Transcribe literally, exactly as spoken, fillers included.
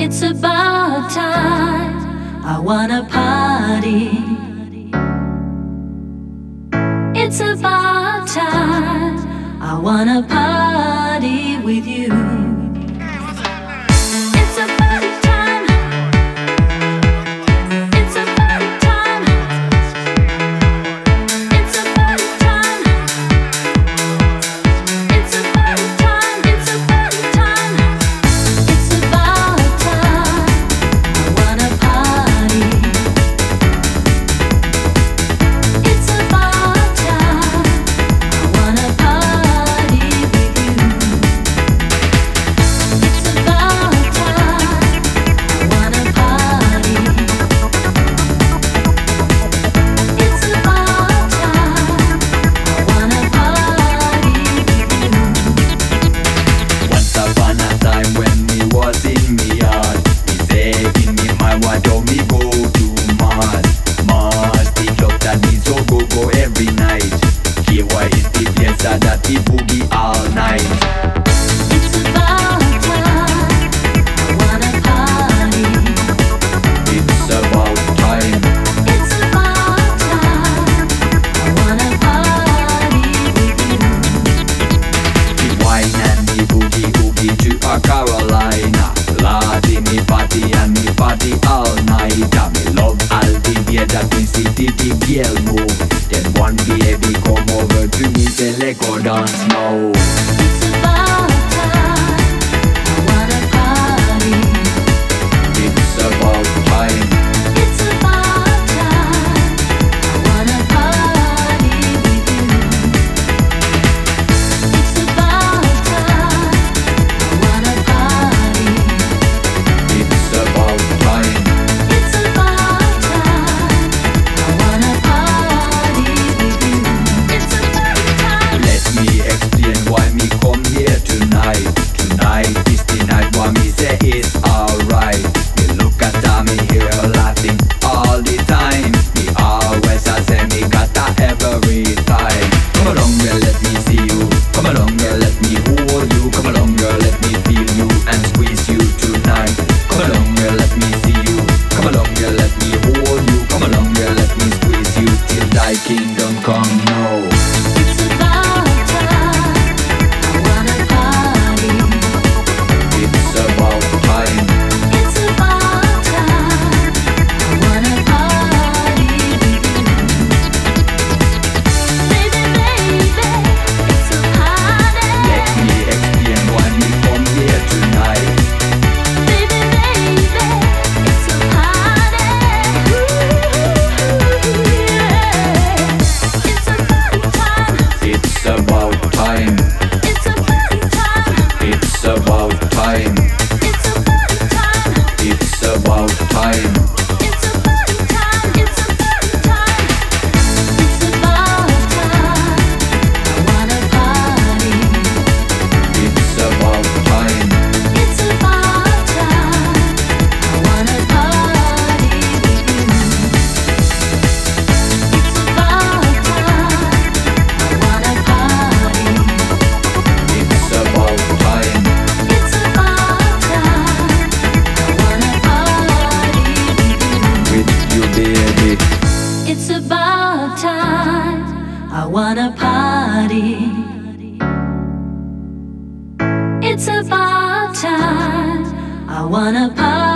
It's about time. I wanna party. It's about time. I wanna party with you. It's a party time. It's a party time. It's a party time. It's a party time. It's a party time. It's about time. I wanna party. It's about time. I wanna party with you. It's about time. I wanna party. It's about time. I wanna party with you. Once upon a time when me was in me yard, me say in me mind why don't me go to Mars? Mars, the club that me so go go every night. K Y is the place that we boogie all night. It's about time. I wanna party. It's about time. It's about time. I wanna party with you. Me wine and me boogie boogie to a Carolina. Lordy, me party and me party all night. And me love all the way that me see the big girl move. Then one baby come over to me say let go dance now. It's about time. I wanna party. It's about time. It's about time. I wanna party with you. It's about time. I wanna party. It's about time. It's about time. I wanna party with you. It's about time. Let me explain why me come here tonight. Tonight is the night why me say it's alright. Me look at me here laughing all the time. Me always a say me got a every time. Come along girl, let me see you. Come along girl, let me hold you. Come along girl, let me feel you and squeeze you tonight. Come along girl, let me see you. Come along girl, let me hold you. Come along girl, let me squeeze you till thy kingdom come now. It's about time. I wanna party. It's about time. It's about time. I wanna party with you. Baby, baby, it's a party. Let me explain why me come here tonight. Baby, baby, it's a party. Ooh, yeah. It's a party time. It's about time. It's a party time. It's about time. It's a party time. It's about time. It's a party time. It's a party time. It's about time. I wanna party. It's about time. It's about time. I wanna party with you. It's about time. I wanna party. It's about time. It's about time. I wanna party with you. With you, baby. It's about time. I wanna party. It's about time. I wanna party.